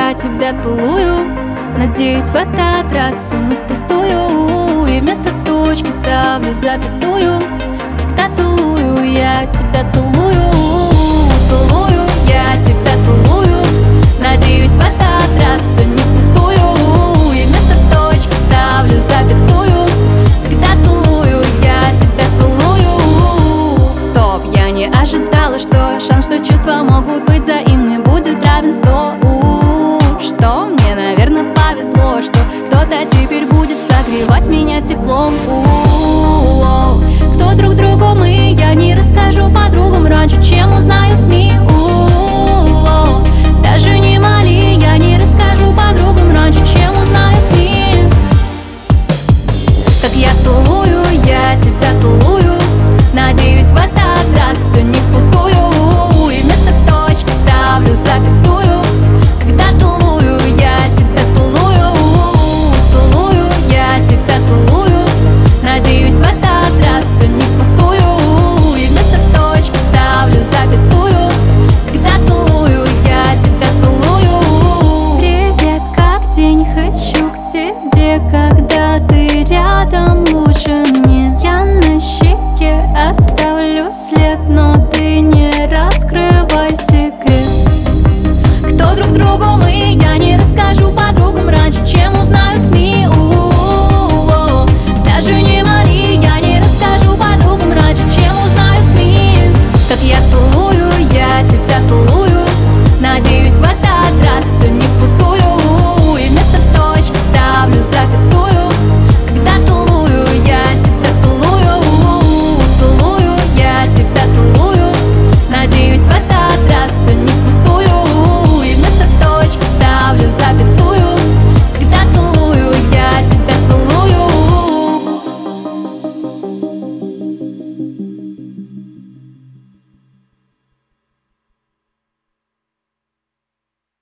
я тебя целую. Надеюсь, в этот раз все не впустую. И вместо точки ставлю запятую. Когда целую, я тебя целую. Целую, я тебя целую. Надеюсь, в этот раз все не впустую. И вместо точки ставлю запятую. Когда целую, я тебя целую. Стоп, я не ожидала, что шанс, что чувства могут быть взаимны, будет равен 100. Что мне, наверное, повезло, что кто-то теперь будет согревать меня теплом. Кто друг другу мы, я не расскажу подругам раньше, чем узнают СМИ.